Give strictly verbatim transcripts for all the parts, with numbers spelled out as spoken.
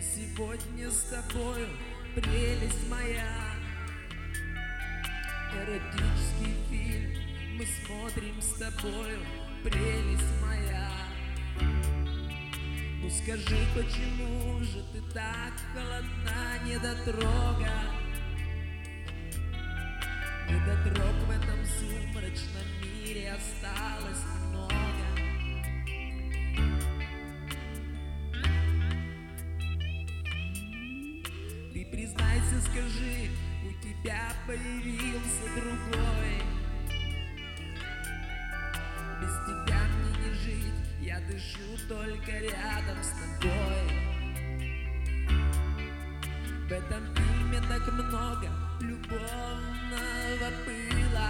сегодня с тобою, прелесть моя. Эротический фильм мы смотрим с тобою, прелесть моя. Ну скажи, почему же ты так холодна, недотрога? Недотрог в этом сумрачном мире осталось немного. Ты признайся, скажи, у тебя появился другой. Без тебя мне не жить, я дышу только рядом с тобой. В этом фильме так много любовного пыла.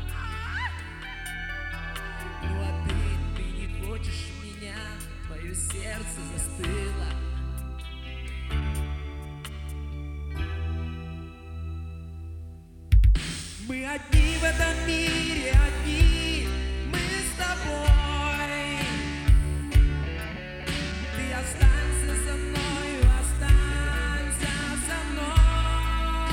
Ну а ты, ты не хочешь меня, твое сердце застыло. Мы одни в этом мире, одни, мы с тобой. Ты останься со мною, останься со мной.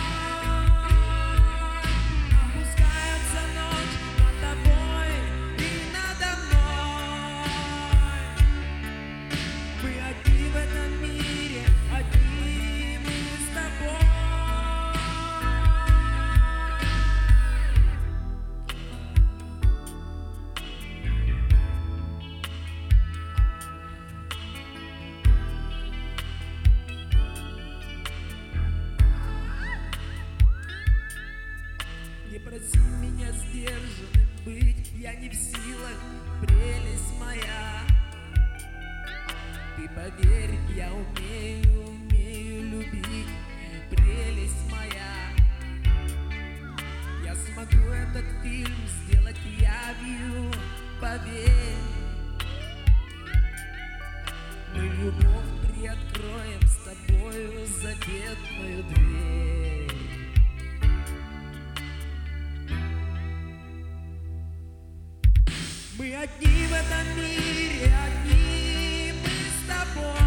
Опускается ночь над тобой и надо мной. Мы одни в этом мире, одни, мы с тобой. Не проси меня сдержанным быть, я не в силах, прелесть моя. Ты поверь, я умею, умею любить, прелесть моя. Я смогу этот фильм сделать явью, поверь. Мы любовь приоткроем с тобою заветную дверь. Мы одни в этом мире, одни, мы с тобой.